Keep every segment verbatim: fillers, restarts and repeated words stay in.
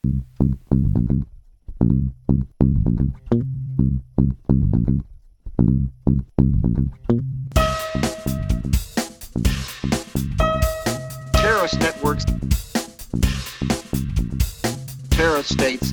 Terrorist networks, terrorist states.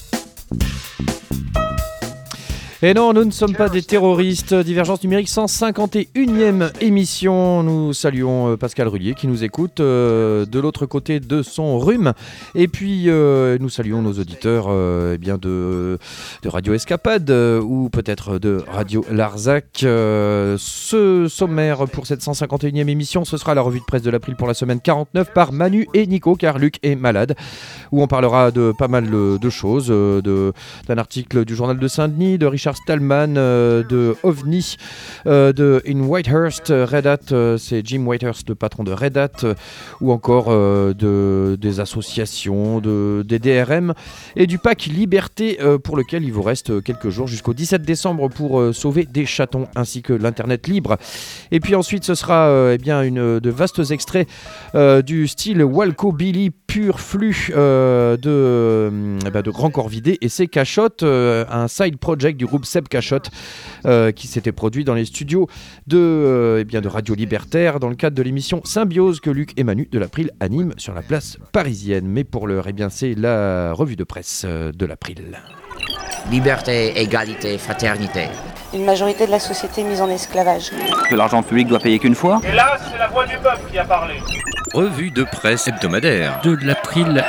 Et non, nous ne sommes pas des terroristes. Divergence numérique cent cinquante et unième émission. Nous saluons Pascal Rullier qui nous écoute euh, de l'autre côté de son rhume. Et puis euh, nous saluons nos auditeurs euh, eh bien de, de Radio Escapade euh, ou peut-être de Radio Larzac. Euh, ce sommaire pour cette cent cinquante et unième émission, ce sera la revue de presse de l'April pour la semaine quarante-neuf par Manu et Nico, car Luc est malade, où on parlera de pas mal de choses, de, d'un article du journal de Saint-Denis, de Richard Stallman, euh, de OVNI, euh, de In Whitehurst, Red Hat, euh, c'est Jim Whitehurst, le patron de Red Hat, euh, ou encore euh, de, des associations, de, des D R M et du pack Liberté euh, pour lequel il vous reste quelques jours jusqu'au dix-sept décembre pour euh, sauver des chatons ainsi que l'internet libre. Et puis ensuite ce sera euh, eh bien une, de vastes extraits euh, du style Walco Billy pur flux euh, de, euh, bah de Grand Corps Vidé et ses cachottes, euh, un side project du groupe Seb Cachotte euh, qui s'était produit dans les studios de, euh, eh bien de Radio Libertaire dans le cadre de l'émission Symbiose que Luc et Manu de l'April animent sur la place parisienne. Mais pour l'heure, eh bien, c'est la revue de presse de l'April. Liberté, égalité, fraternité. Une majorité de la société mise en esclavage. Que l'argent public doit payer qu'une fois. Et là, c'est la voix du peuple qui a parlé. Revue de presse hebdomadaire de l'April.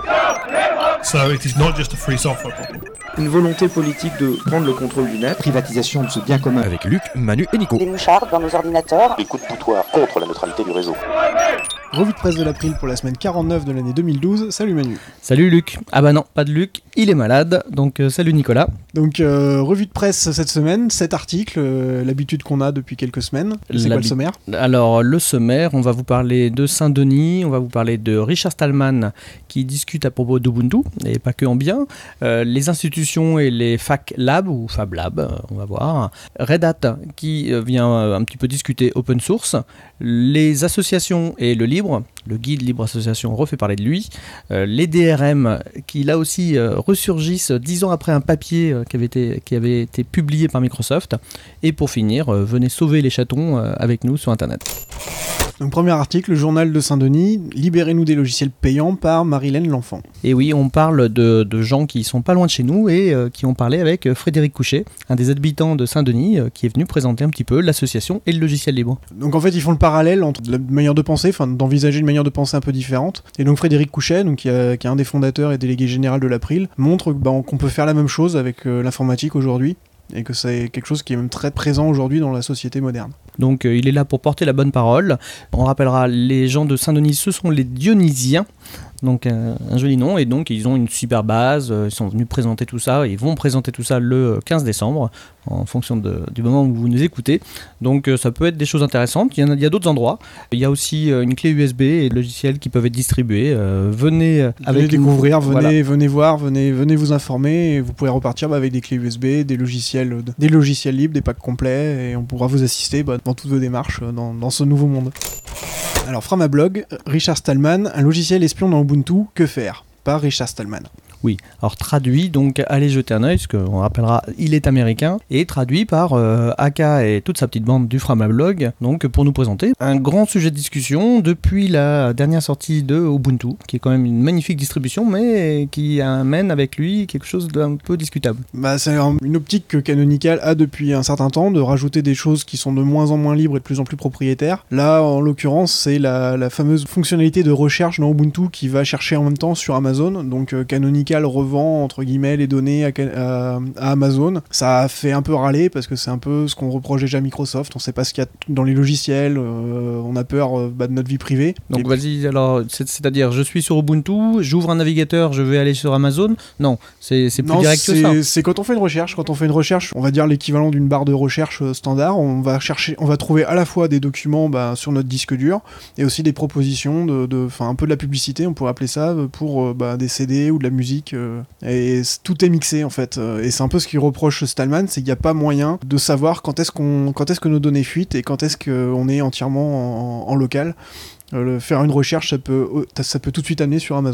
So it is not just a free software problem. Une volonté politique de prendre le contrôle du net. Privatisation de ce bien commun. Avec Luc, Manu et Nico. Des mouchards dans nos ordinateurs. Des coups de boutoir contre la neutralité du réseau. Revue de presse de l'April pour la semaine quarante-neuf de l'année deux mille douze. Salut Manu. Salut Luc. Ah bah non, pas de Luc, il est malade, donc euh, salut Nicolas. Donc euh, revue de presse cette semaine, cet article, euh, l'habitude qu'on a depuis quelques semaines. C'est quoi le sommaire ? Alors le sommaire, on va vous parler de Saint-Denis, on va vous parler de Richard Stallman qui discute à propos d'Ubuntu, et pas que en bien, euh, les institutions et les Fac Lab, ou Fab Lab, euh, on va voir, Red Hat qui euh, vient euh, un petit peu discuter open source, les associations et le libre, le guide Libre Association refait parler de lui, euh, les D R M qui là aussi euh, ressurgissent dix ans après un papier euh, qui, avait été, qui avait été publié par Microsoft, et pour finir, euh, venez sauver les chatons euh, avec nous sur Internet. Donc premier article, le journal de Saint-Denis, libérez-nous des logiciels payants par Marilène L'Enfant. Et oui, on parle de, de gens qui sont pas loin de chez nous et euh, qui ont parlé avec Frédéric Couchet, un des habitants de Saint-Denis, euh, qui est venu présenter un petit peu l'association et le logiciel libre. Donc en fait, ils font le parallèle entre la manière de penser, enfin d'envisager une manière de penser un peu différente. Et donc Frédéric Couchet, donc, qui, a, qui est un des fondateurs et délégué général de l'April, montre bah, qu'on peut faire la même chose avec euh, l'informatique aujourd'hui, et que c'est quelque chose qui est même très présent aujourd'hui dans la société moderne. Donc euh, il est là pour porter la bonne parole. On rappellera, les gens de Saint-Denis, ce sont les Dionysiens, donc euh, un joli nom, et donc ils ont une super base, euh, ils sont venus présenter tout ça, ils vont présenter tout ça le quinze décembre, en fonction de, du moment où vous nous écoutez. Donc euh, ça peut être des choses intéressantes, il y, en a, il y a d'autres endroits. Il y a aussi euh, une clé U S B et logiciels qui peuvent être distribués. Euh, venez euh, venez avec découvrir, une... venez, voilà. venez voir, venez, venez vous informer, et vous pourrez repartir bah, avec des clés U S B, des logiciels, des logiciels libres, des packs complets, et on pourra vous assister bah, dans toutes vos démarches dans, dans ce nouveau monde. Alors, Framablog, Richard Stallman, un logiciel espion dans Ubuntu, que faire ? Par Richard Stallman. Oui, alors traduit, donc allez jeter un œil, parce qu'on rappellera, il est américain, et traduit par euh, Aka et toute sa petite bande du Framablog, donc pour nous présenter un grand sujet de discussion depuis la dernière sortie de Ubuntu, qui est quand même une magnifique distribution, mais qui amène avec lui quelque chose d'un peu discutable. Bah, c'est une optique que Canonical a depuis un certain temps, de rajouter des choses qui sont de moins en moins libres et de plus en plus propriétaires. Là, en l'occurrence, c'est la, la fameuse fonctionnalité de recherche dans Ubuntu qui va chercher en même temps sur Amazon, donc euh, Canonical revend entre guillemets les données à, à, à Amazon. Ça a fait un peu râler parce que c'est un peu ce qu'on reproche déjà à Microsoft. On sait pas ce qu'il y a dans les logiciels, euh, on a peur euh, bah, de notre vie privée. Donc et vas-y, alors c'est, c'est-à-dire je suis sur Ubuntu, j'ouvre un navigateur, je vais aller sur Amazon. Non, c'est, c'est plus non, direct c'est, que ça. C'est quand on fait une recherche, quand on fait une recherche, on va dire l'équivalent d'une barre de recherche standard. On va chercher, on va trouver à la fois des documents bah, sur notre disque dur et aussi des propositions de, de, enfin un peu de la publicité, on pourrait appeler ça, pour bah, des C D ou de la musique. Euh, et tout est mixé en fait, et c'est un peu ce qu'il reproche Stallman, c'est qu'il n'y a pas moyen de savoir quand est-ce, qu'on, quand est-ce que nos données fuitent et quand est-ce qu'on est entièrement en, en local. Euh, faire une recherche, ça peut, ça peut tout de suite amener sur Amazon.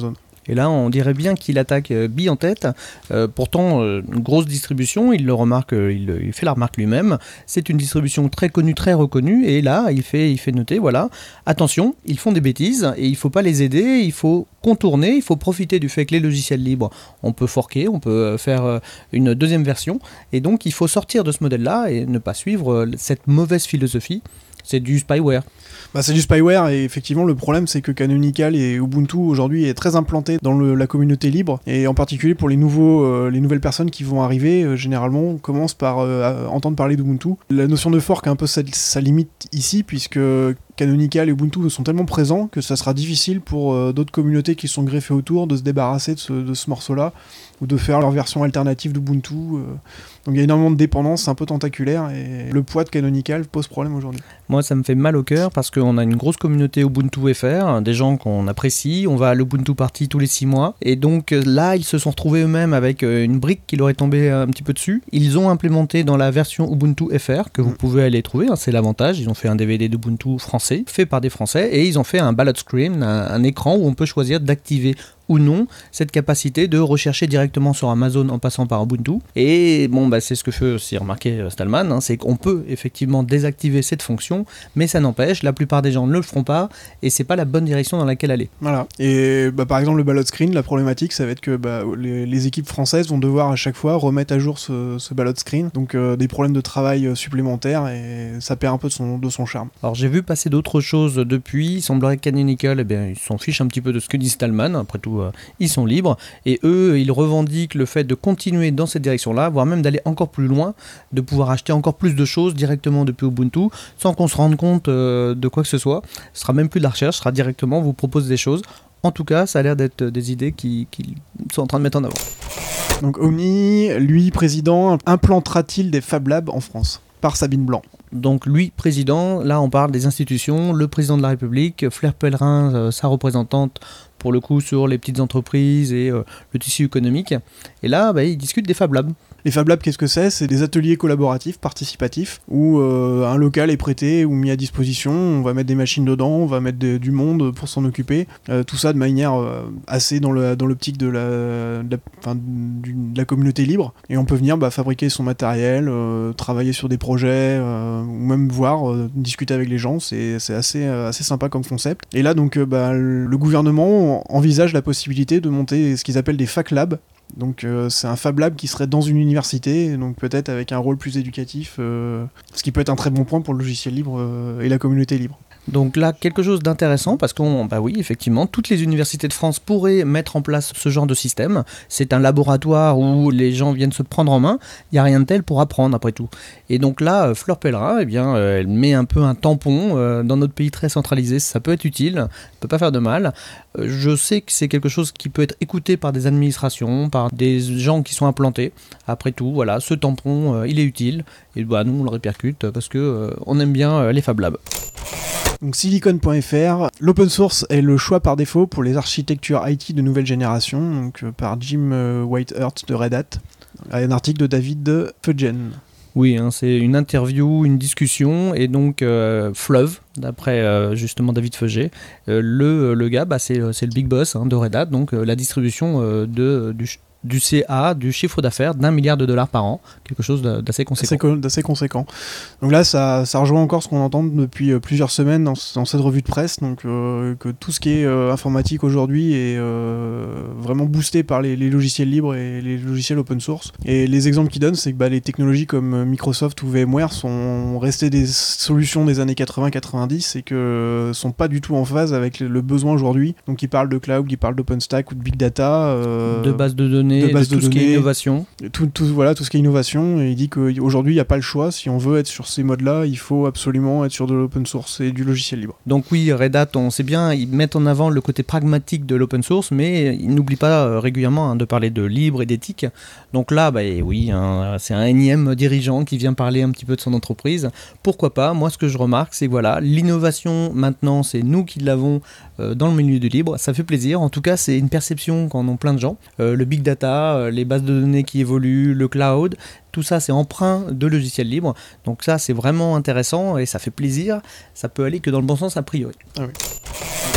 Et là, on dirait bien qu'il attaque euh, bille en tête. Euh, pourtant, euh, une grosse distribution, il le remarque, euh, il, il fait la remarque lui-même. C'est une distribution très connue, très reconnue. Et là, il fait, il fait noter, voilà, attention, ils font des bêtises et il ne faut pas les aider, il faut contourner, il faut profiter du fait que les logiciels libres, on peut forquer, on peut faire une deuxième version. Et donc, il faut sortir de ce modèle-là et ne pas suivre cette mauvaise philosophie. C'est du spyware. Bah, c'est du spyware et effectivement le problème c'est que Canonical et Ubuntu aujourd'hui est très implanté dans le, la communauté libre et en particulier pour les, nouveaux, euh, les nouvelles personnes qui vont arriver, euh, généralement on commence par euh, entendre parler d'Ubuntu. La notion de fork a un peu sa, sa limite ici puisque Canonical et Ubuntu sont tellement présents que ça sera difficile pour euh, d'autres communautés qui sont greffées autour de se débarrasser de ce, de ce morceau-là ou de faire leur version alternative d'Ubuntu. Euh. Donc il y a énormément de dépendance, c'est un peu tentaculaire et le poids de Canonical pose problème aujourd'hui. Moi ça me fait mal au cœur parce qu'on a une grosse communauté Ubuntu F R, des gens qu'on apprécie, on va à l'Ubuntu Party tous les six mois et donc là ils se sont retrouvés eux-mêmes avec une brique qui leur est tombée un petit peu dessus. Ils ont implémenté dans la version Ubuntu F R que vous pouvez aller trouver, hein, c'est l'avantage, ils ont fait un D V D d'Ubuntu français, fait par des Français et ils ont fait un ballot screen, un, un écran où on peut choisir d'activer ou non cette capacité de rechercher directement sur Amazon en passant par Ubuntu. Et bon, bah, c'est ce que fait aussi remarquer Stallman, hein, c'est qu'on peut effectivement désactiver cette fonction, mais ça n'empêche, la plupart des gens ne le feront pas et c'est pas la bonne direction dans laquelle aller. Voilà. Et bah, par exemple, le ballot screen, la problématique, ça va être que bah, les, les équipes françaises vont devoir à chaque fois remettre à jour ce, ce ballot screen, donc euh, des problèmes de travail supplémentaires et ça perd un peu de son, de son charme. Alors j'ai vu passer d'autres choses depuis, il semblerait que Canonical, eh bien, ils s'en fichent un petit peu de ce que dit Stallman, après tout euh, ils sont libres, et eux ils revendiquent le fait de continuer dans cette direction-là, voire même d'aller encore plus loin, de pouvoir acheter encore plus de choses directement depuis Ubuntu, sans qu'on se rende compte euh, de quoi que ce soit. Ce sera même plus de la recherche, ce sera directement, on vous propose des choses. En tout cas, ça a l'air d'être des idées qui, qui sont en train de mettre en avant. Donc Omni, lui président, implantera-t-il des Fab Labs en France ? Par Sabine Blanc. Donc lui, président, là on parle des institutions, le président de la République, Fleur Pellerin, euh, sa représentante pour le coup sur les petites entreprises et euh, le tissu économique. Et là, bah, il discute des Fab Labs. Les Fab Labs, qu'est-ce que c'est ? C'est des ateliers collaboratifs, participatifs, où euh, un local est prêté ou mis à disposition, on va mettre des machines dedans, on va mettre de, du monde pour s'en occuper, euh, tout ça de manière euh, assez dans, le, dans l'optique de la, de, la, enfin, du, de la communauté libre, et on peut venir bah, fabriquer son matériel, euh, travailler sur des projets, euh, ou même voir, euh, discuter avec les gens, c'est, c'est assez, euh, assez sympa comme concept. Et là, donc, euh, bah, le gouvernement envisage la possibilité de monter ce qu'ils appellent des Fac Labs. Donc euh, c'est un Fab Lab qui serait dans une université, donc peut-être avec un rôle plus éducatif, euh, ce qui peut être un très bon point pour le logiciel libre euh, et la communauté libre. Donc là, quelque chose d'intéressant, parce qu'on, bah oui, effectivement, toutes les universités de France pourraient mettre en place ce genre de système. C'est un laboratoire où les gens viennent se prendre en main. Il n'y a rien de tel pour apprendre, après tout. Et donc là, Fleur Pellerin, eh bien, euh, elle met un peu un tampon euh, dans notre pays très centralisé. Ça peut être utile, ça peut pas faire de mal. Euh, je sais que c'est quelque chose qui peut être écouté par des administrations, par des gens qui sont implantés. Après tout, voilà, ce tampon, euh, il est utile. Et bah, nous, on le répercute parce que euh, on aime bien euh, les Fab Labs. Donc silicon point f r, l'open source est le choix par défaut pour les architectures I T de nouvelle génération, donc euh, par Jim euh, Whitehurt de Red Hat, un article de David Feugen. Oui, hein, c'est une interview, une discussion, et donc euh, Fleuve, d'après euh, justement David Feuget, euh, le, le gars, bah, c'est, c'est le big boss hein, de Red Hat, donc euh, la distribution euh, de, du, du C A, du chiffre d'affaires d'un milliard de dollars par an, quelque chose d'assez conséquent. Assez, d'assez conséquent. Donc là, ça, ça rejoint encore ce qu'on entend depuis euh, plusieurs semaines dans, dans cette revue de presse, donc euh, que tout ce qui est euh, informatique aujourd'hui est euh, vraiment boosté par les, les logiciels libres et les logiciels open source. Et les exemples qu'ils donnent, c'est que bah, les technologies comme Microsoft ou VMware sont restées des solutions des années quatre-vingts quatre-vingt-dix et que sont pas du tout en phase avec le besoin aujourd'hui. Donc ils parlent de cloud, ils parlent d'OpenStack ou de big data, euh, de bases de données. De, base de tout de ce données, qui est innovation. Tout, tout, voilà, tout ce qui est innovation. Et il dit qu'aujourd'hui, il n'y a pas le choix. Si on veut être sur ces modes-là, il faut absolument être sur de l'open source et du logiciel libre. Donc oui, Red Hat, on sait bien, ils mettent en avant le côté pragmatique de l'open source, mais ils n'oublient pas euh, régulièrement hein, de parler de libre et d'éthique. Donc là, bah, oui, hein, c'est un énième dirigeant qui vient parler un petit peu de son entreprise. Pourquoi pas ? Moi, ce que je remarque, c'est que voilà, l'innovation, maintenant, c'est nous qui l'avons euh, dans le milieu du libre. Ça fait plaisir. En tout cas, c'est une perception qu'en ont plein de gens. Euh, le big data, les bases de données qui évoluent, le cloud, tout ça c'est empreint de logiciels libres, donc ça c'est vraiment intéressant et ça fait plaisir, ça peut aller que dans le bon sens a priori. Ah oui.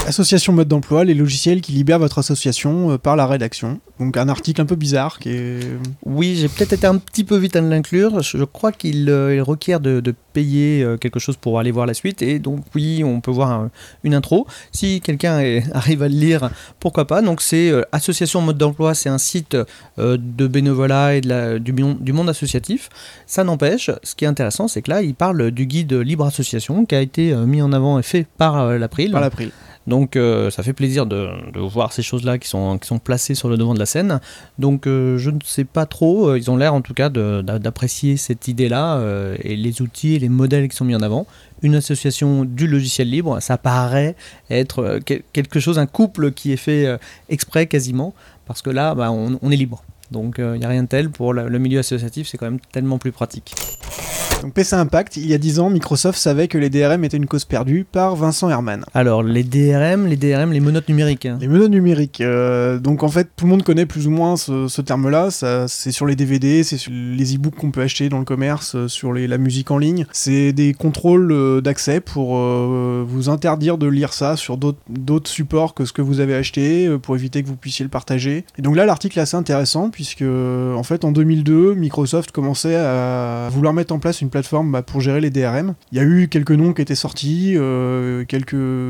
Association mode d'emploi, les logiciels qui libèrent votre association euh, par la rédaction. Donc un article un peu bizarre qui est... Oui, j'ai peut-être été un petit peu vite à l'inclure. Je crois qu'il euh, il requiert de, de payer euh, quelque chose pour aller voir la suite. Et donc oui, on peut voir un, une intro. Si quelqu'un est, arrive à le lire, pourquoi pas. Donc c'est euh, Association mode d'emploi, c'est un site euh, de bénévolat et de la, du, du monde associatif. Ça n'empêche, ce qui est intéressant, c'est que là, il parle du guide Libre Association qui a été euh, mis en avant et fait par euh, l'April. Par l'April. Donc euh, ça fait plaisir de, de voir ces choses-là qui sont, qui sont placées sur le devant de la scène. Donc euh, je ne sais pas trop, euh, ils ont l'air en tout cas de, d'apprécier cette idée-là euh, et les outils et les modèles qui sont mis en avant. Une association du logiciel libre, ça paraît être euh, quelque chose, un couple qui est fait euh, exprès quasiment, parce que là bah, on, on est libre. Donc il euh, n'y a rien de tel, pour le, le milieu associatif c'est quand même tellement plus pratique. Donc P C Impact, il y a dix ans, Microsoft savait que les D R M étaient une cause perdue par Vincent Herman. Alors les D R M, les D R M, les menottes numériques. Hein. Les menottes numériques. Euh, donc en fait, tout le monde connaît plus ou moins ce, ce terme-là. Ça, c'est sur les D V D, c'est sur les e-books qu'on peut acheter dans le commerce, euh, sur les, la musique en ligne. C'est des contrôles euh, d'accès pour euh, vous interdire de lire ça sur d'autres, d'autres supports que ce que vous avez acheté, euh, pour éviter que vous puissiez le partager. Et donc là, l'article est assez intéressant puisque en fait, en deux mille deux, Microsoft commençait à vouloir mettre en place une plateforme bah, pour gérer les D R M. Il y a eu quelques noms qui étaient sortis, euh, quelques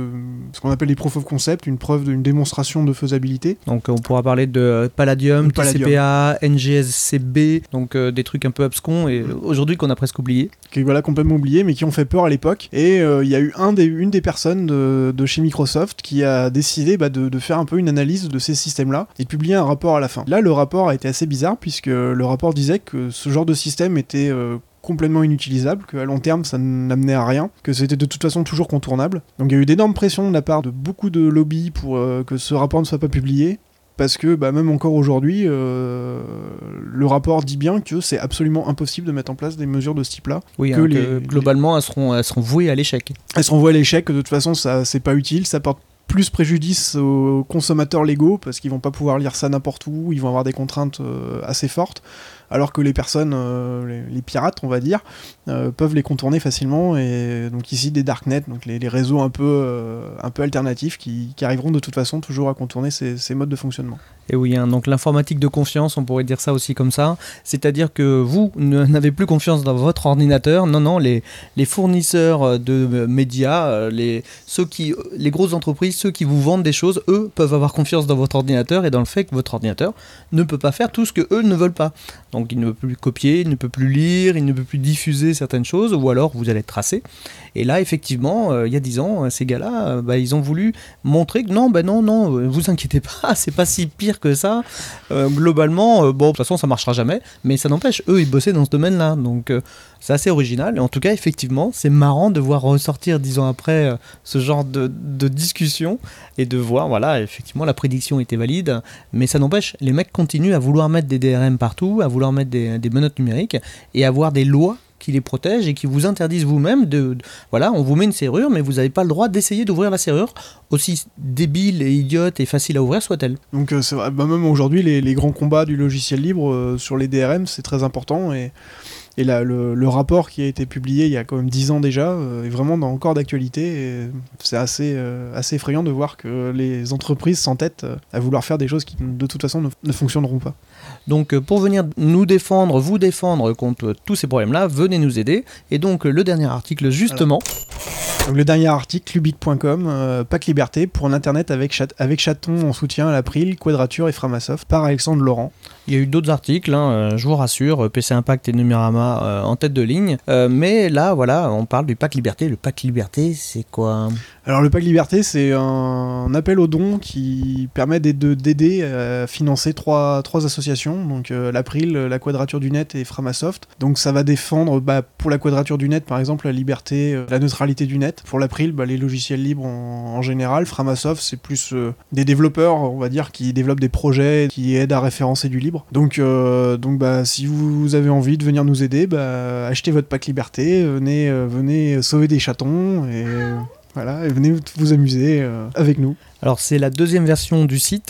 ce qu'on appelle des proof of concept, une preuve d'une démonstration de faisabilité. Donc on pourra parler de Palladium, Palladium. T C P A, N G S C B, donc euh, des trucs un peu abscons et aujourd'hui qu'on a presque oublié. Qui voilà complètement oubliés, mais qui ont fait peur à l'époque. Et il euh, y a eu un des, une des personnes de, de chez Microsoft qui a décidé bah, de, de faire un peu une analyse de ces systèmes-là et de publier un rapport à la fin. Là, le rapport a été assez bizarre puisque le rapport disait que ce genre de système était euh, complètement inutilisable, qu'à long terme ça n'amenait à rien, que c'était de toute façon toujours contournable. Donc il y a eu d'énormes pressions de la part de beaucoup de lobbies pour euh, que ce rapport ne soit pas publié, parce que bah, même encore aujourd'hui, euh, le rapport dit bien que c'est absolument impossible de mettre en place des mesures de ce type-là. Oui, que hein, les, que globalement elles seront, elles seront vouées à l'échec. Elles seront vouées à l'échec, que de toute façon ça c'est pas utile, ça porte plus préjudice aux consommateurs légaux parce qu'ils vont pas pouvoir lire ça n'importe où, ils vont avoir des contraintes euh, assez fortes, alors que les personnes, euh, les, les pirates on va dire, euh, peuvent les contourner facilement. Et donc ici des darknets, donc les, les réseaux un peu, euh, un peu alternatifs qui, qui arriveront de toute façon toujours à contourner ces, ces modes de fonctionnement. Et oui, hein, donc l'informatique de confiance, on pourrait dire ça aussi comme ça, c'est-à-dire que vous n'avez plus confiance dans votre ordinateur, non, non, les, les fournisseurs de médias, les, ceux qui, les grosses entreprises, ceux qui vous vendent des choses, eux, peuvent avoir confiance dans votre ordinateur et dans le fait que votre ordinateur ne peut pas faire tout ce que eux ne veulent pas. Donc il ne peut plus copier, il ne peut plus lire, il ne peut plus diffuser certaines choses, ou alors vous allez être tracé. Et là, effectivement, euh, il y a dix ans, ces gars-là, euh, bah, ils ont voulu montrer que non, bah non, non, euh, vous inquiétez pas, c'est pas si pire que ça. Euh, globalement, euh, bon, de toute façon, ça marchera jamais, mais ça n'empêche, eux, ils bossaient dans ce domaine-là, donc euh, c'est assez original. Et en tout cas, effectivement, c'est marrant de voir ressortir dix ans après euh, ce genre de, de discussion et de voir, voilà, effectivement, la prédiction était valide, mais ça n'empêche, les mecs continuent à vouloir mettre des D R M partout, à vouloir mettre des, des menottes numériques et avoir des lois qui les protègent et qui vous interdisent vous-même de, de... Voilà, on vous met une serrure, mais vous n'avez pas le droit d'essayer d'ouvrir la serrure, aussi débile et idiote et facile à ouvrir soit-elle. Donc euh, c'est vrai, bah, même aujourd'hui, les, les grands combats du logiciel libre euh, sur les D R M, c'est très important. Et, et là, le, le rapport qui a été publié il y a quand même dix ans déjà euh, est vraiment dans, encore d'actualité. Et c'est assez, euh, assez effrayant de voir que les entreprises s'entêtent à vouloir faire des choses qui, de toute façon, ne, ne fonctionneront pas. Donc pour venir nous défendre, vous défendre contre tous ces problèmes-là, venez nous aider. Et donc le dernier article justement... Donc, le dernier article, lubic point com, euh, Pack Liberté pour un internet avec, chat, avec chaton en soutien à l'April, Quadrature et Framasoft, par Alexandre Laurent. Il y a eu d'autres articles, hein, euh, je vous rassure, P C Impact et Numérama euh, en tête de ligne. Euh, mais là, voilà, on parle du Pack Liberté. Le Pack Liberté, c'est quoi ? Alors le Pack Liberté, c'est un appel aux dons qui permet d'aider à financer trois, trois associations, donc euh, l'April, la Quadrature du Net et Framasoft. Donc ça va défendre, bah, pour la Quadrature du Net par exemple, la liberté, euh, la neutralité du net. Pour l'April, bah, les logiciels libres en, en général. Framasoft, c'est plus euh, des développeurs, on va dire, qui développent des projets, qui aident à référencer du libre. Donc, euh, donc bah, si vous avez envie de venir nous aider, bah, achetez votre Pack Liberté, venez, euh, venez sauver des chatons et... Euh, Voilà, et venez vous amuser euh, avec nous. Alors c'est la deuxième version du site.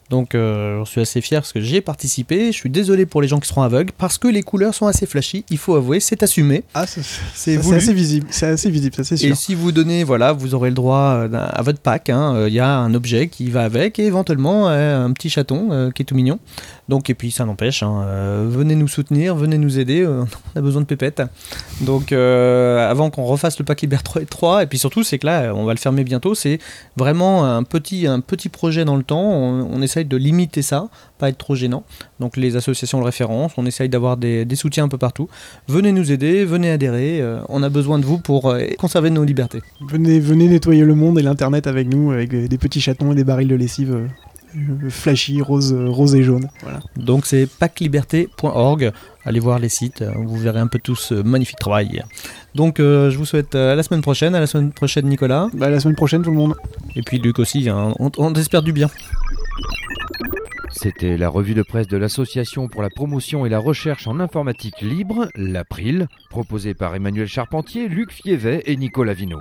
Donc euh, je suis assez fier parce que j'y ai participé. Je suis désolé pour les gens qui seront aveugles parce que les couleurs sont assez flashy, il faut avouer, c'est assumé. Ah, c'est, c'est, c'est assez visible, c'est assez visible, ça c'est sûr. Et si vous donnez, voilà, vous aurez le droit à votre pack, il hein, y a un objet qui va avec et éventuellement euh, un petit chaton euh, qui est tout mignon. Donc, et puis ça n'empêche, hein, euh, venez nous soutenir, venez nous aider, euh, on a besoin de pépettes. Donc euh, avant qu'on refasse le pack Liber trois, et puis surtout c'est que là on va le fermer bientôt, c'est vraiment un petit, un petit projet dans le temps, on, on essaye de limiter ça, pas être trop gênant. Donc les associations le référencent, on essaye d'avoir des, des soutiens un peu partout. Venez nous aider, venez adhérer, euh, on a besoin de vous pour euh, conserver nos libertés. Venez, venez nettoyer le monde et l'internet avec nous, avec des petits chatons et des barils de lessive euh... flashy, rose, rose et jaune. Voilà. Donc c'est pack liberté point org. Allez voir les sites, vous verrez un peu tout ce magnifique travail. Donc euh, je vous souhaite à la semaine prochaine. À la semaine prochaine, Nicolas. Bah, à la semaine prochaine, tout le monde. Et puis Luc aussi, hein. on, on espère du bien. C'était la revue de presse de l'Association pour la promotion et la recherche en informatique libre, l'April, proposée par Emmanuel Charpentier, Luc Fievet et Nicolas Vino.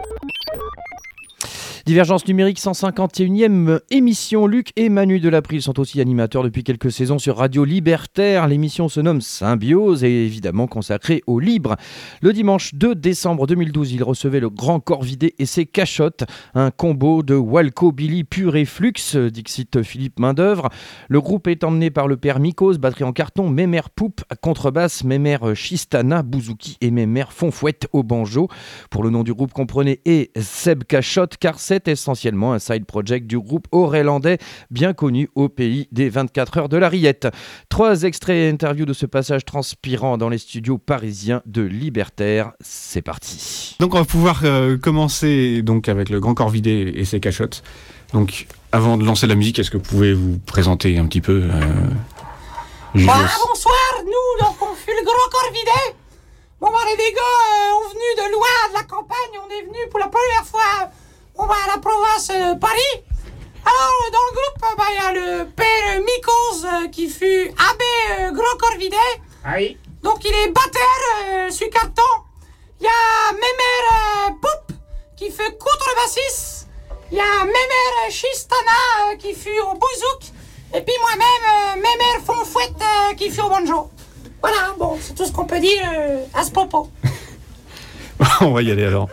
Divergence numérique, cent cinquante et unième émission. Luc et Manu de l'April sont aussi animateurs depuis quelques saisons sur Radio Libertaire. L'émission se nomme Symbiose et est évidemment consacrée au libre. Le dimanche deux décembre deux mille douze, il recevait le Grand Corvidé et ses cachottes, un combo de Walco, Billy, Pur et Flux, dixit Philippe Main-d'œuvre. Le groupe est emmené par le père Mikos, batterie en carton, Mémer Poupe, contrebasse, Mémer Chistana, bouzouki et Mémer Fonfouette au banjo. Pour le nom du groupe, comprenez et Seb Cachotte, car c'est essentiellement un side project du groupe Aurelandais, bien connu au pays des vingt-quatre heures de la Rillette. Trois extraits et interviews de ce passage transpirant dans les studios parisiens de Libertaire. C'est parti. Donc on va pouvoir euh, commencer donc avec le Grand Corvidé et ses cachottes. Donc avant de lancer la musique, est-ce que vous pouvez vous présenter un petit peu euh, bah, bonsoir, nous donc on fut le Grand Corvidé. Bon bah les gars euh, on venu de loin de la campagne, on est venu pour la première fois on va à la province de Paris. Alors, dans le groupe, bah, y a le père Mikos euh, qui fut abbé euh, Grand Corvidé. Ah oui. Donc, il est batteur euh, sur carton. Il y a Mémer euh, Poupe qui fait contrebassiste. Il y a Mémer Chistana euh, qui fut au bouzouk. Et puis moi-même, euh, Mémer Fonfouette euh, qui fut au banjo. Voilà, bon, c'est tout ce qu'on peut dire euh, à ce propos. On va y aller alors.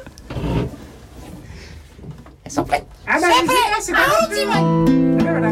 Elles sont prêtes. Ah bah, c'est prêt. c'est Ah, on t'y va. Voilà.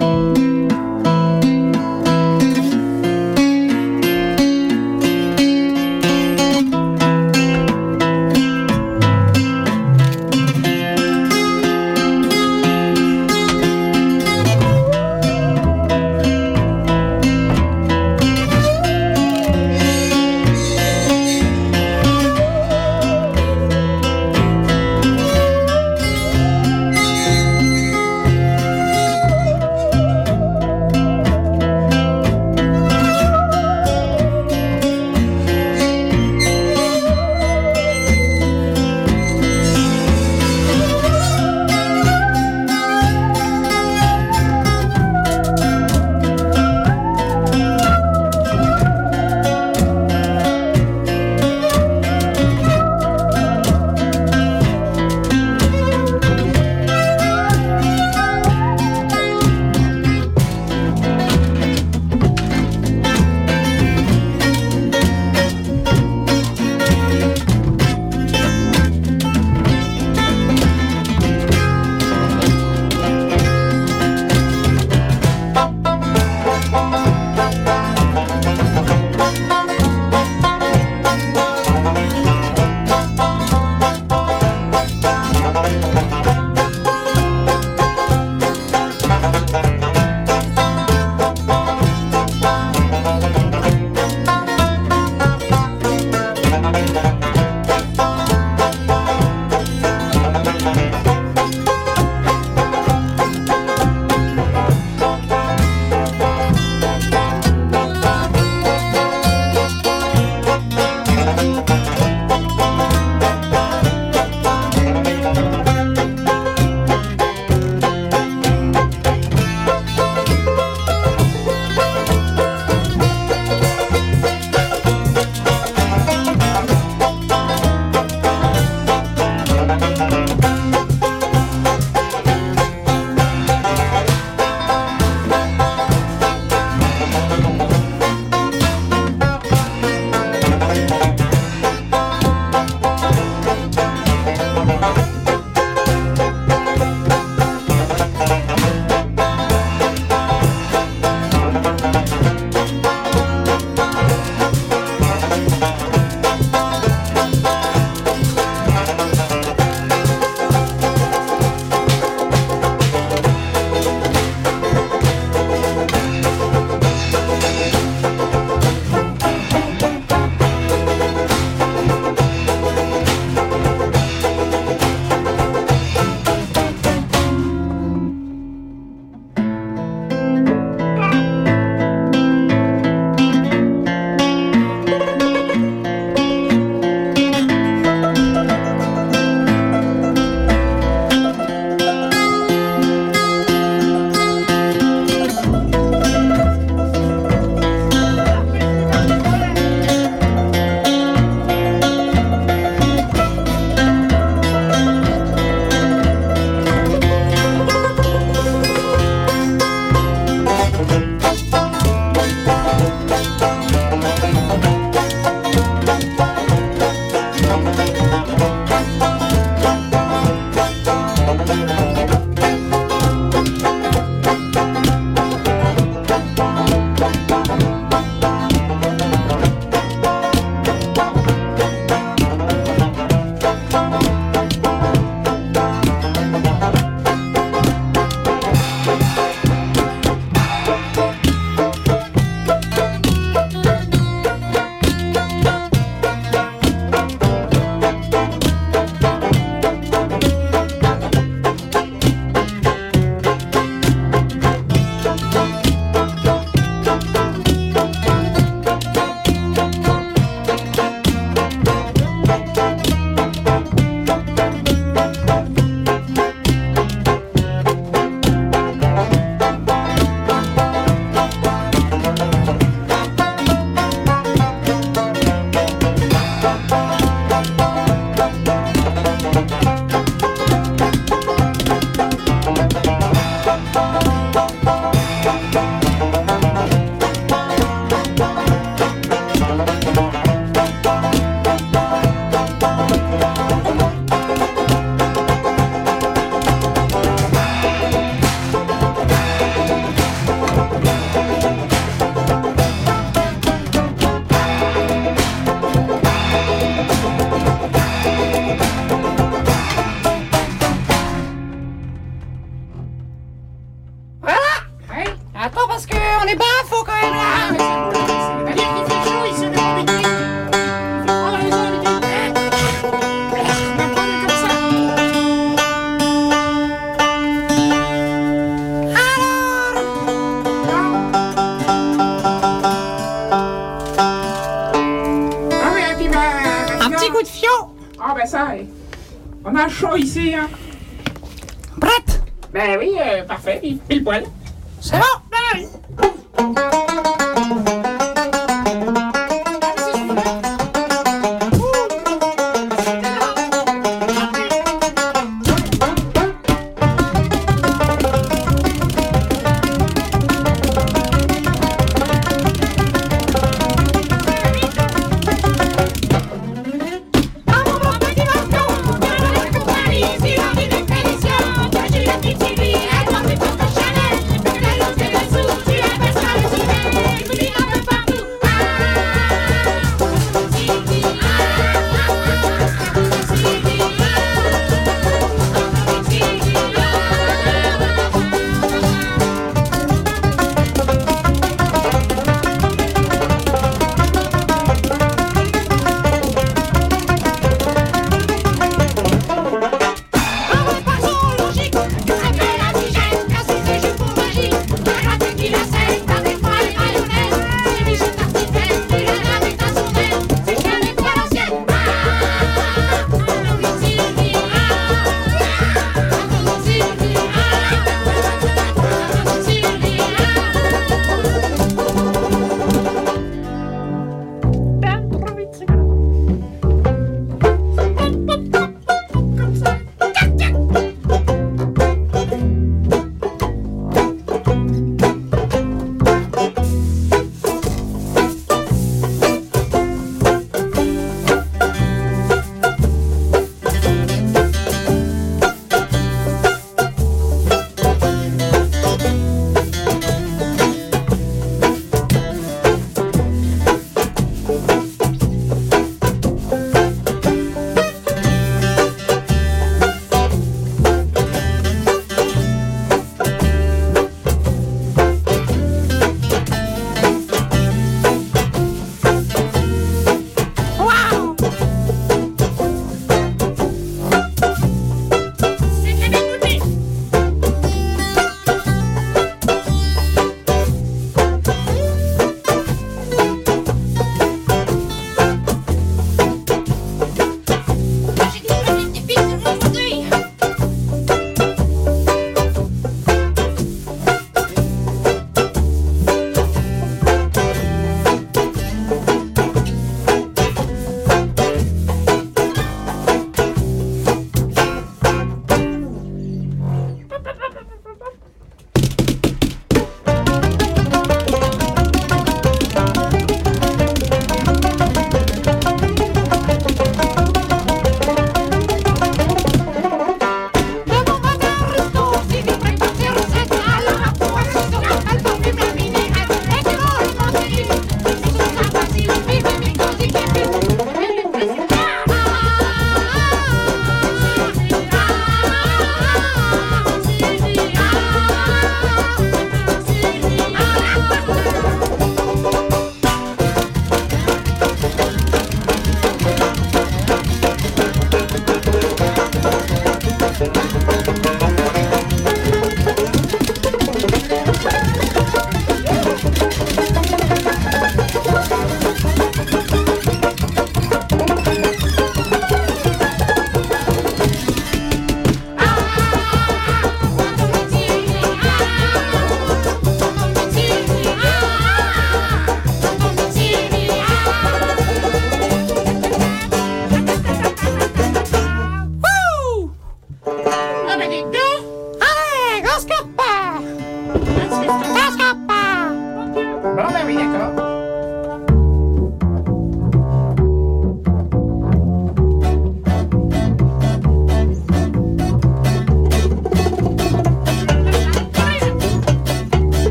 On a chaud ici, hein. Prête? Ben oui, euh, parfait, pile poil. C'est bon, ben oui.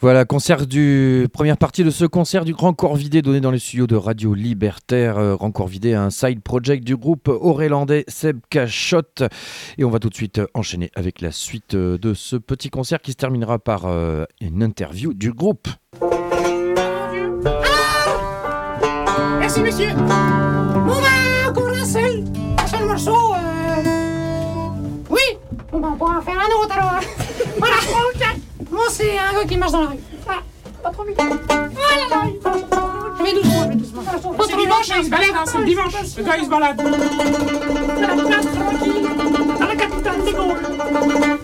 Voilà, concert du première partie de ce concert du Grand Corvidé donné dans les studios de Radio Libertaire. Euh, Grand Corvidé, un side project du groupe aurélandais Seb Cachotte. Et on va tout de suite enchaîner avec la suite de ce petit concert qui se terminera par euh, une interview du groupe. Merci monsieur. Bon bah encore un seul, un seul morceau. Euh... Oui. Bon bah on pourra en faire un autre alors. Voilà. Moi c'est un gars qui marche dans la rue. Voilà. Pas trop vite. Voilà. Je vais doucement, je vais doucement. C'est dimanche, il se balade, hein, c'est dimanche. Le gars il se balade. Dans la place tranquille, dans la capitale des Gaules.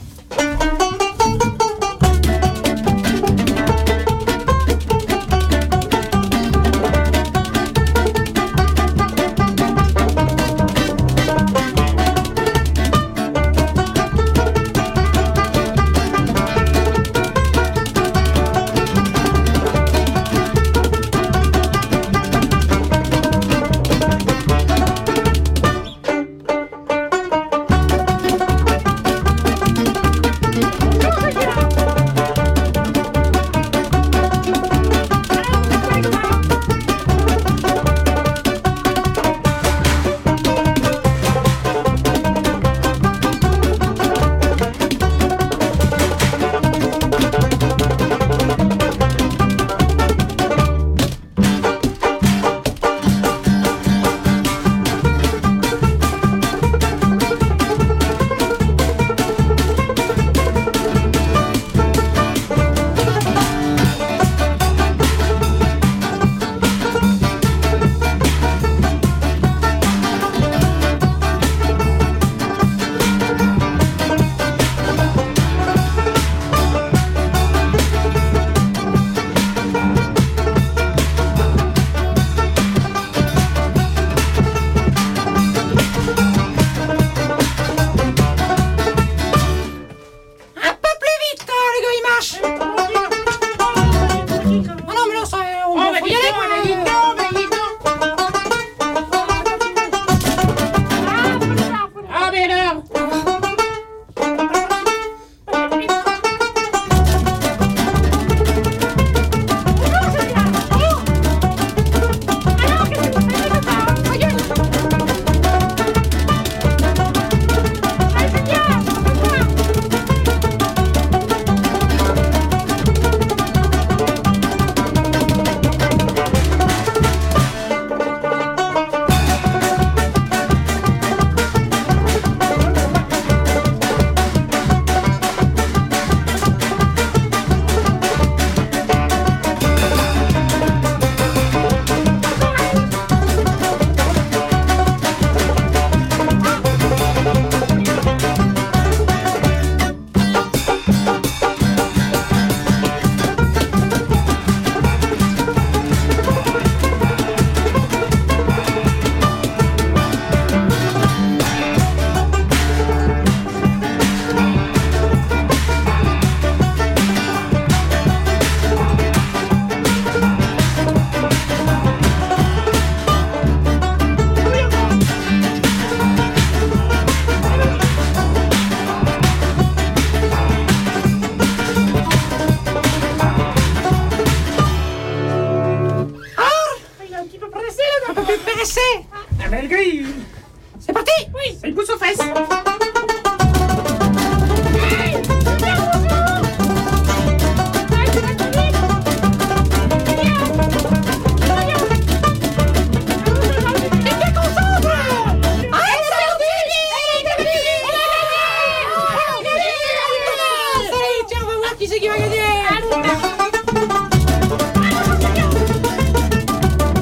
C'est parti. Oui, c'est une pousse aux fesses.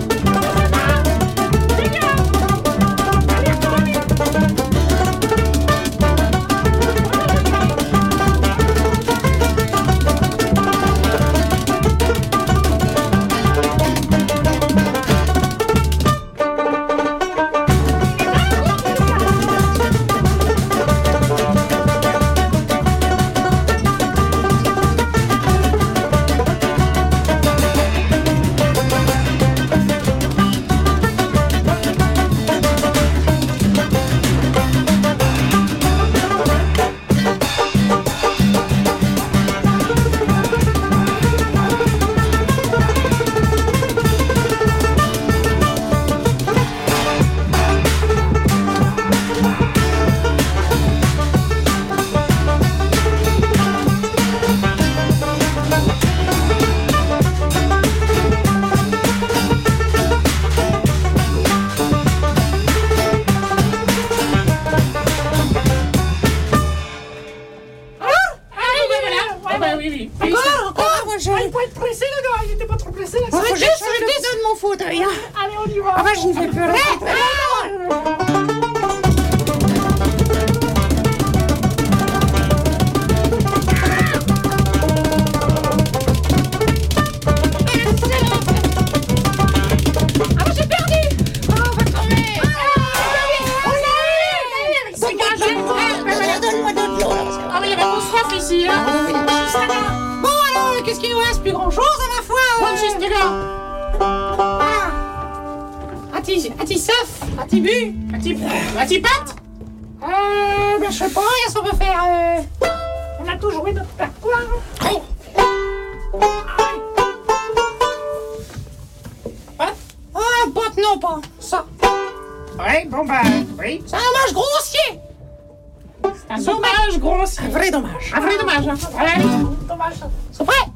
Ah bah, je ne fais plus rien. Ici, hein. Bon alors, qu'est-ce qu'il nous reste? Plus grand chose à la fois. Ah. A-t-il saf? A-t-il bu? A-t-il pâte? Euh, ben je sais pas, qu'est-ce qu'on peut faire? euh... On a toujours joué notre répertoire. Oh. Pâte? Ah, pâte non pas, ça. Oui, bon bah, oui. C'est un hommage grossier. C'est un dommage grossier. Un vrai dommage. Un vrai dommage. Hein. Allez, dommage. C'est prêt?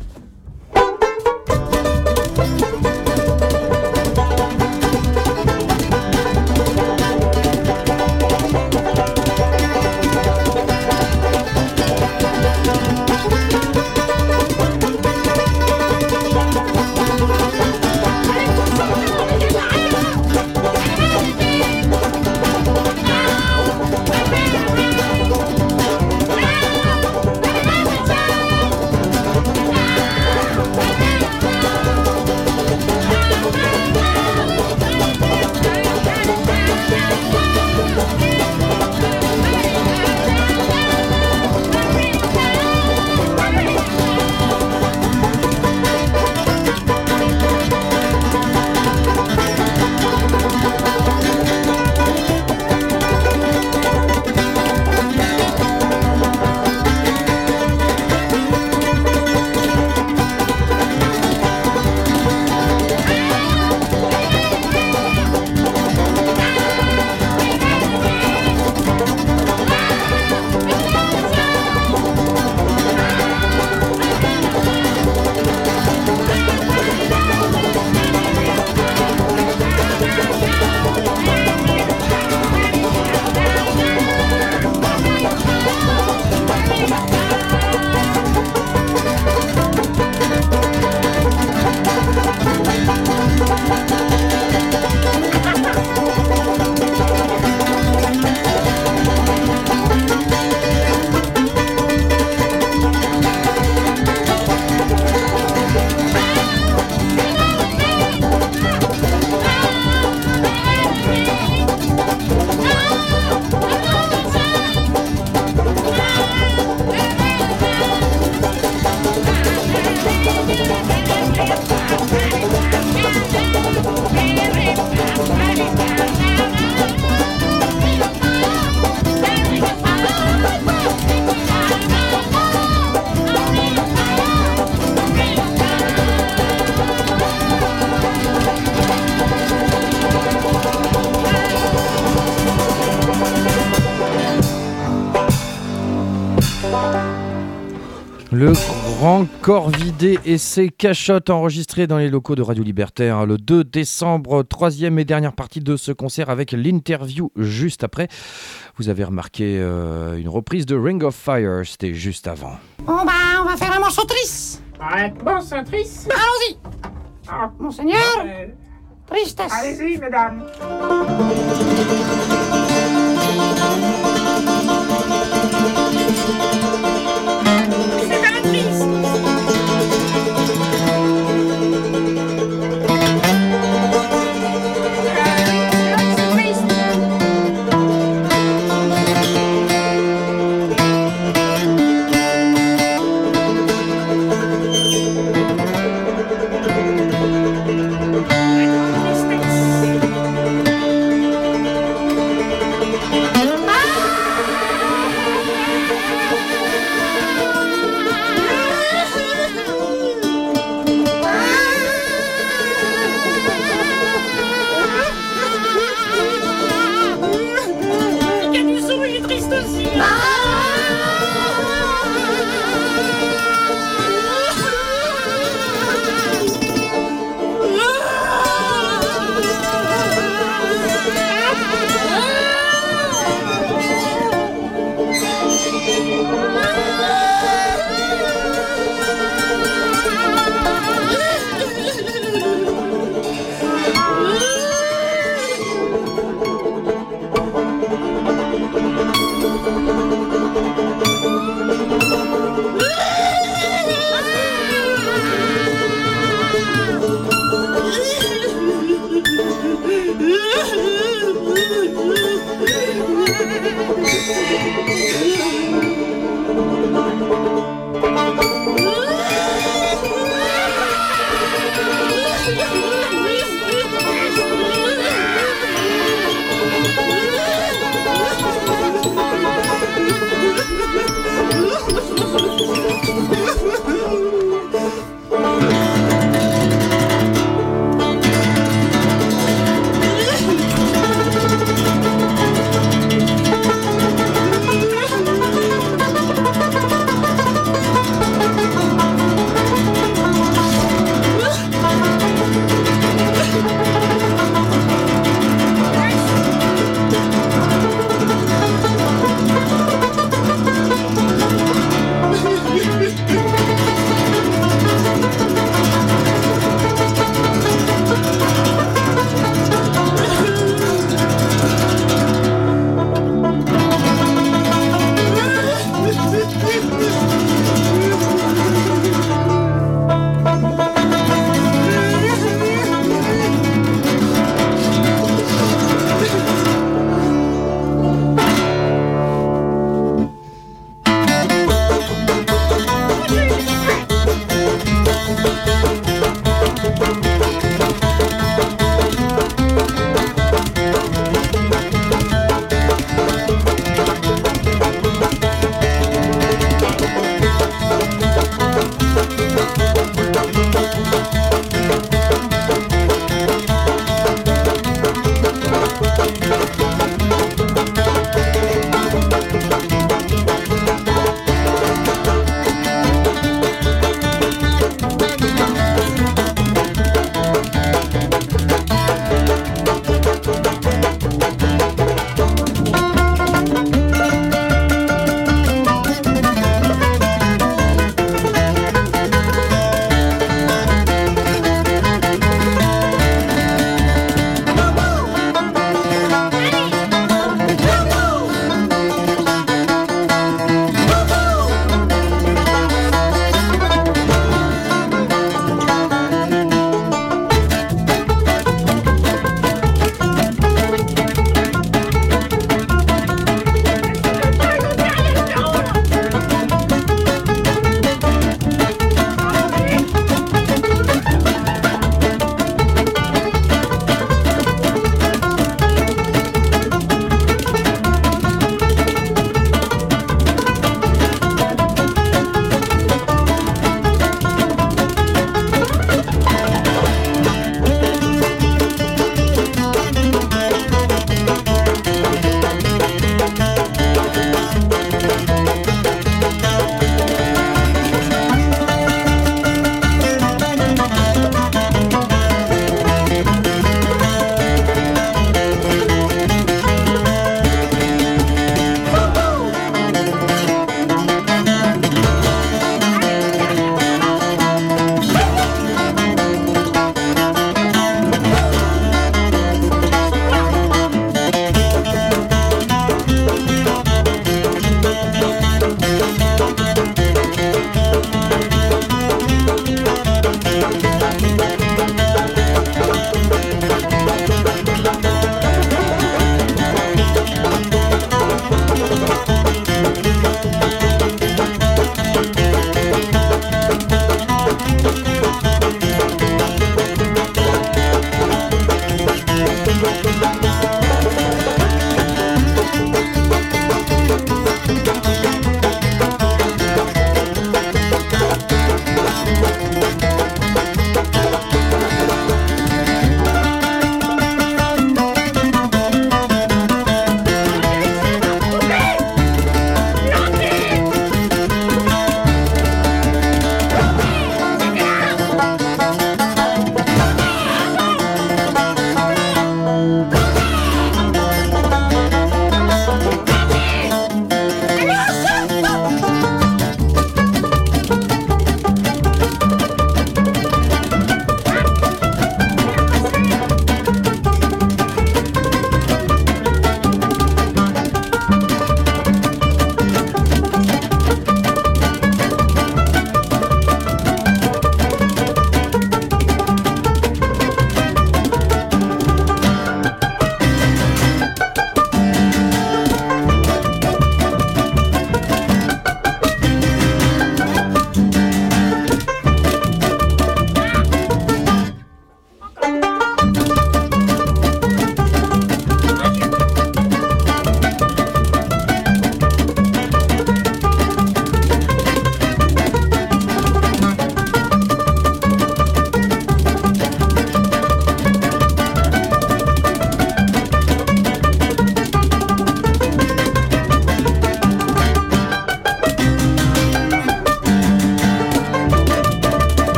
Le grand corps vidé et ses cachottes enregistrées dans les locaux de Radio Libertaire le deux décembre, troisième et dernière partie de ce concert avec l'interview juste après. Vous avez remarqué euh, une reprise de Ring of Fire, c'était juste avant. Bon bah on va faire un morceau triste. Ouais, bon c'est triste. Allons-y. Ah. Monseigneur, euh... tristesse. Allez-y mesdames. Tristesse.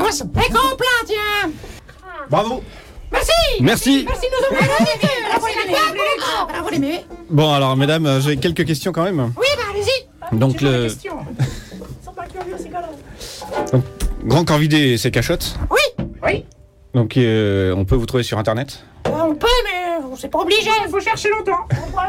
Ouais, c'est très complet, tiens. Bravo. Merci. Merci. Merci de nous avoir invités. Bravo les mémés. Bravo les mémés. Bon, alors, mesdames, euh, j'ai quelques questions quand même. Oui, bah allez-y. Donc, le... Ils sont pas curieux, ces gars-là. Donc, Grand Corvidé et ses cachottes. Oui. Oui. Donc, euh, on peut vous trouver sur Internet. Euh, on peut, mais on c'est pas obligé. Il faut chercher longtemps.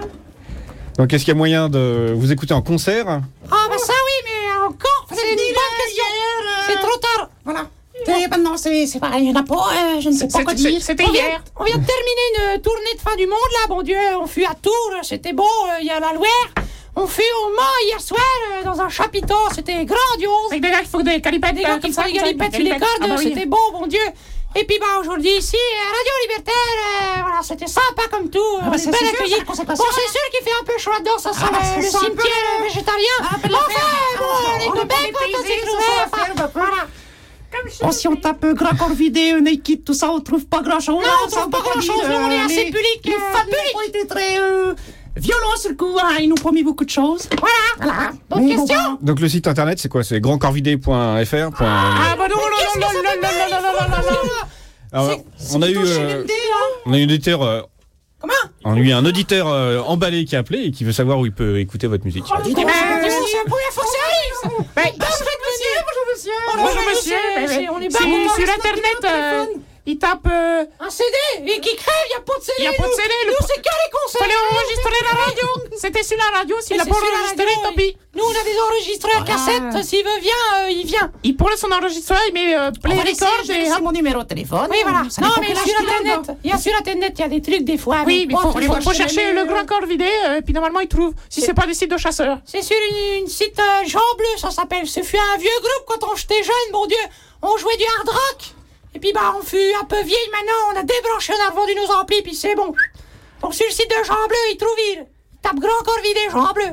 Donc, est-ce qu'il y a moyen de vous écouter en concert? Ah bah ça oui, mais encore, c'est une bonne question. C'est trop tard. Voilà. Et maintenant, c'est c'est pareil, il n'y en a pas, euh, je ne sais pas quoi dire. C'était On vient- hier. On vient de terminer une tournée de fin du monde, là, bon Dieu. On fut à Tours, c'était beau, il y a la Loire. On fut au Mans hier soir, euh, dans un chapiteau, c'était grandiose. Avec des gars qui font des calipettes. Des gars euh, qui comme font ça, des comme ça, galipettes sur les galipettes. cordes, Ah bah oui. c'était beau, bon Dieu. Et puis bah aujourd'hui ici, euh, Radio Libertaire, euh, voilà, c'était sympa comme tout, euh, Ah bah, on c'est est bien sûr, accueillis. c'est la Bon, consécration, c'est sûr qu'il fait un peu chaud dedans, ça sent Ah bah, le, ça le sent un peu cimetière le- euh, végétalien. Ah, Enfin, la ferme. bon, les On est copains, des quand on s'est paysans, trouvé, ça, enfin, ferme, bah, voilà. Bon, si on tape euh, Grand Corps Vidé, euh, Naked, tout ça, on trouve pas grand-chose. Non, on trouve pas grand-chose, on est assez public, Les euh, femmes public. ont été très euh, violents sur le coup, hein, ils nous ont promis beaucoup de choses. Voilà, voilà. D'autres Mais bon, questions? Donc, le site Internet, c'est quoi? C'est grand corvidé point f r. Ah bah non, non, non, non, non, non, non, non, non, non, non. Alors, on a eu, euh, on a eu un auditeur, euh, Comment? on a eu un auditeur euh, emballé qui a appelé et qui veut savoir où il peut écouter votre musique. Oh, dis donc, c'est la première fois que ça arrive, ça. Ben, Bonjour, monsieur. Bonjour, monsieur. Bonjour monsieur, c'est- Ben, on est ben, pas sur- content, sur c'est internet, pas euh, il tape. euh, Un C D et qui crève, y a pas de C D. Il y a pas de nous. C D, le Nous, pro- c'est que les concerts. Fallait enregistrer la radio. C'était sur la radio, s'il Mais a c'est pas sur la enregistré, radio, tant pis. Nous, on a des enregistreurs cassettes. S'il veut, vient, euh, il vient. Il pourrait son enregistreur, il met euh, play record et hop. mon numéro de téléphone. Oui, voilà. Ça Non, dépend mais quel sur âge il a, Internet, il y a sur Internet, il y a des trucs des fois. Oui, mais bon, faut, faut faut, faut chercher chercher les- le grand corps vidé, euh, et puis normalement il trouve. Si c'est pas des sites de chasseurs. C'est sur une, une site euh, Jean Bleu, ça s'appelle. Ce fut un vieux groupe quand on j'étais jeune, bon Dieu. On jouait du hard rock. Et puis bah on fut un peu vieille maintenant, on a débranché, on a revendu nos amplis, puis c'est bon. Donc sur le site de Jean Bleu, il trouve il. Tape grand corps vidé, Jean Bleu.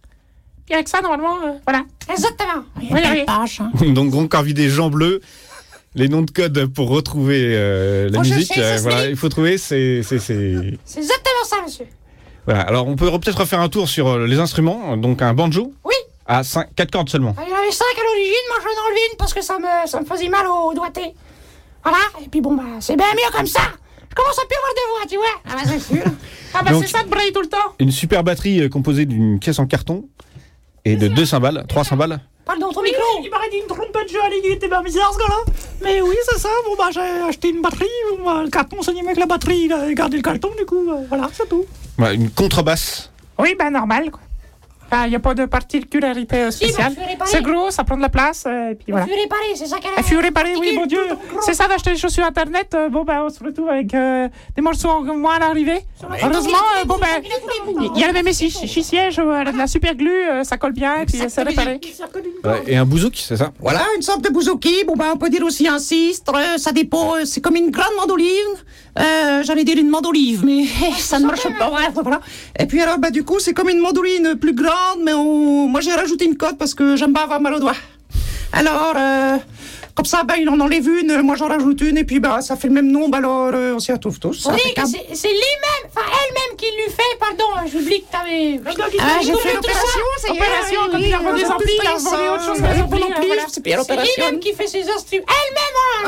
Puis avec ça, normalement, euh, voilà. Exactement. Oui, oui. Page, hein. Donc, grand corvidé Jean Bleu. Les noms de code pour retrouver euh, la Faut musique, chercher, euh, c'est voilà, Sneak. il faut trouver, c'est, c'est, c'est... C'est exactement ça, monsieur. Voilà. Alors, on peut peut-être refaire un tour sur euh, les instruments. Donc, un banjo. Oui. À quatre cordes seulement. Ah, il y en avait cinq à l'origine, moi j'en ai enlevé une parce que ça me, ça me faisait mal au doigté. Voilà, et puis bon, bah c'est bien mieux comme ça. Je commence à plus avoir de voix, tu vois. Ah bah c'est sûr. Ah bah Donc- c'est ça de brailler tout le temps. Une super batterie euh, composée d'une caisse en carton et de deux cymbales, trois cymbales. Parle dans ton micro. Il m'aurait dit une trompette jolie, il était bien bizarre ce gars-là. Mais oui, c'est ça. Bon bah j'ai acheté une batterie. Bon, bah, le carton c'est mieux que la batterie. Il a gardé le carton, du coup, euh, voilà, c'est tout. Voilà, une contrebasse. Oui, bah normal quoi. Il n'y a pas de particularité euh, spéciale. Si, mais je fais réparer. C'est gros, ça prend de la place, euh, et puis Il voilà. fut réparé, c'est ça qu'elle a. Elle fut réparée, oui, Fatigué, mon Dieu. tout en gros. C'est ça d'acheter des choses sur Internet. euh, bon, bah, on se retrouve avec euh, des morceaux en moins à l'arrivée. Heureusement, euh, bon, ben, il y a le même ici, chez siège, euh, de la super glue, euh, ça colle bien, et puis euh, c'est réparé. Ouais, et un bouzouk, c'est ça? Voilà, une sorte de bouzouki. Bon, bah, on peut dire aussi un sistre. euh, Ça dépend. euh, C'est comme une grande mandoline. Euh, J'allais dire une mandolive, mais ça ne marche pas. Ouais, voilà. Et puis, alors, bah, du coup, c'est comme une mandoline plus grande, mais on... moi, j'ai rajouté une cote parce que j'aime pas avoir mal au doigt. Alors, euh, comme ça, bah, il en enlève une, moi, j'en rajoute une, et puis, bah, ça fait le même nombre, alors euh, on s'y retrouve tous. On dit que c'est c'est lui-même, enfin elle-même qui lui fait, pardon, j'oublie que t'avais... Ah, j'ai fait l'opération, ça y est. Opération, quand il a vendu des amplis, il a vendu autre chose que des amplis, voilà. C'est bien C'est l'opération. lui-même qui fait ses instruments. Elle-même, hein.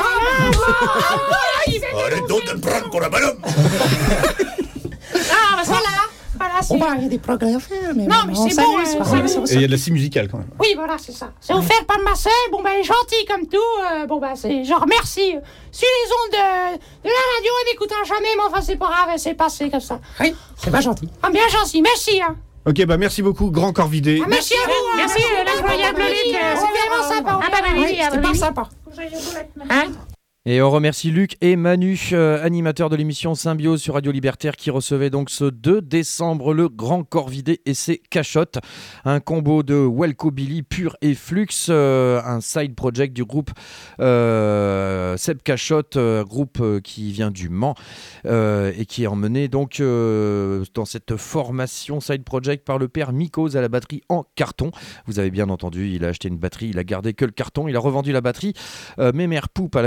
Arrête donc de me prendre pour un bonhomme. Ah, bah voilà. Voilà, c'est... Bon, bah, il y a des progrès à faire, mais Non, bon, mais on c'est s'amuse, bon, quoi. hein, Ouais, c'est- c'est- Et il y a de la scie musicale quand même. Oui, voilà, c'est ça. C'est offert par Marcel. Bon, ben, gentil comme tout. Euh, bon, ben, c'est... Je remercie. Sur les ondes de, de la radio, elle m'écoutera jamais, mais enfin, c'est pas grave, c'est passé comme ça. Oui, c'est pas gentil. Ah, bien gentil. Merci, hein. Ok, bah merci beaucoup, grand corps vidé. Ah, merci à vous. hein. Merci, euh, l'incroyable Luc, euh, C'est vraiment sympa. Ah, bah, bah, oui, Oui, ah, bah, c'était pas oui. sympa. Hein? Et on remercie Luc et Manu, euh, animateurs de l'émission Symbiose sur Radio Libertaire, qui recevaient donc ce deux décembre le Grand Corps Vidé et ses cachottes. Un combo de Welco Billy, Pur et Flux, euh, un side project du groupe euh, Seb Cachotte, euh, groupe euh, qui vient du Mans euh, et qui est emmené donc euh, dans cette formation side project par le père Mikos à la batterie en carton. Vous avez bien entendu, il a acheté une batterie, il a gardé que le carton, il a revendu la batterie. Euh, Mémère Poupe à la contrebasse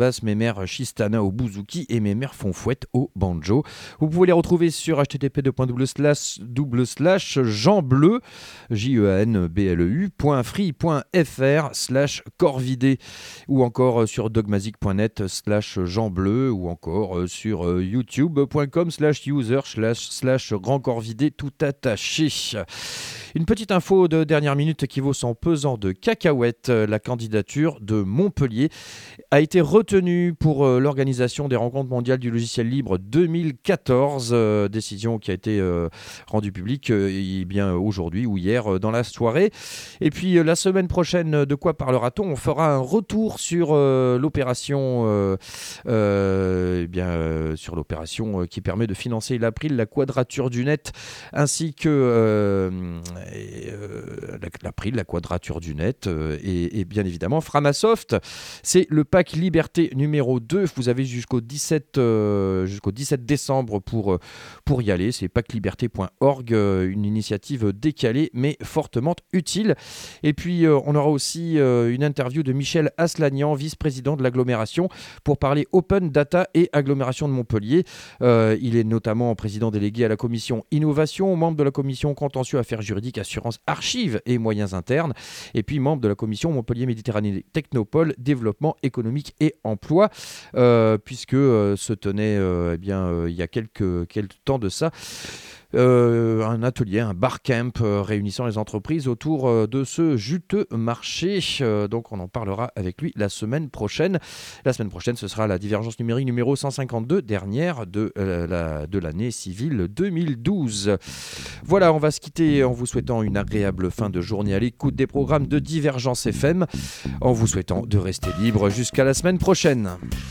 contrebasse, Mémère Chistana au bouzouki et Mémère Fonfouette au banjo. Vous pouvez les retrouver sur h t t p deux points double slash double slash Jean Bleu, J E A N B L E U, point free point f r slash corvidé, ou encore sur dogmazic point net slash Jean Bleu, ou encore sur youtube point com slash user slash slash grand corvidé tout attaché. Une petite info de dernière minute qui vaut son pesant de cacahuètes. La candidature de Montpellier a été retenue pour euh, l'organisation des rencontres mondiales du logiciel libre deux mille quatorze, euh, décision qui a été euh, rendue publique euh, eh bien, aujourd'hui ou hier euh, dans la soirée. Et puis euh, la semaine prochaine, de quoi parlera-t-on ? On fera un retour sur euh, l'opération, euh, euh, eh bien, euh, sur l'opération euh, qui permet de financer l'April, la Quadrature du Net, ainsi que euh, et, euh, l'April, la Quadrature du Net, euh, et, et bien évidemment Framasoft. C'est le pack Liberté numéro deux. Vous avez jusqu'au dix-sept, euh, jusqu'au dix-sept décembre pour, euh, pour y aller. C'est pack liberté point org, euh, une initiative décalée mais fortement utile. Et puis euh, on aura aussi euh, une interview de Michel Aslanian, vice-président de l'agglomération, pour parler Open Data et agglomération de Montpellier. Euh, il est notamment président délégué à la commission Innovation, membre de la commission Contentieux, Affaires juridiques, Assurances, Archives et Moyens internes, et puis membre de la commission Montpellier Méditerranée Technopole, Développement économique et emploi, euh, puisque euh, se tenait euh, eh bien, euh, il y a quelques, quelques temps de ça Euh, un atelier, un bar camp euh, réunissant les entreprises autour euh, de ce juteux marché. Euh, donc on en parlera avec lui la semaine prochaine. La semaine prochaine, ce sera la divergence numérique numéro cent cinquante-deux, dernière de, euh, la, de l'année civile deux mille douze. Voilà, on va se quitter en vous souhaitant une agréable fin de journée à l'écoute des programmes de Divergence F M, en vous souhaitant de rester libre jusqu'à la semaine prochaine.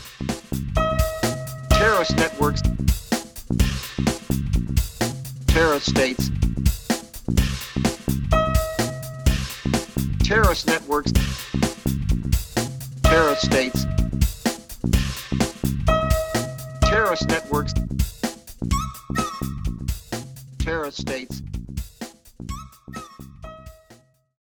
Terrorist networks. Terrorist states. Terrorist networks. Terrorist states. Terrorist networks. Terrorist states.